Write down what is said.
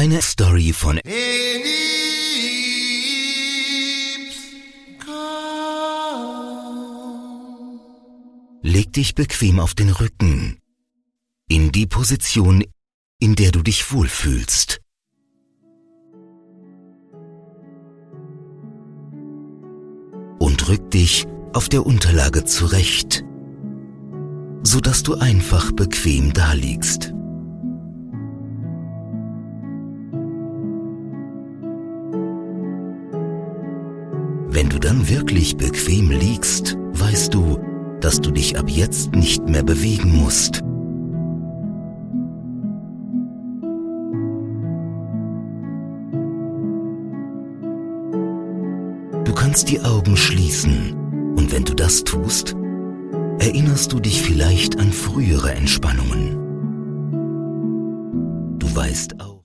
Eine Story von Leg dich bequem auf den Rücken, in die Position, in der du dich wohlfühlst. Und rück dich auf der Unterlage zurecht, sodass du einfach bequem daliegst. Wenn du dann wirklich bequem liegst, weißt du, dass du dich ab jetzt nicht mehr bewegen musst. Du kannst die Augen schließen und wenn du das tust, erinnerst du dich vielleicht an frühere Entspannungen. Du weißt auch,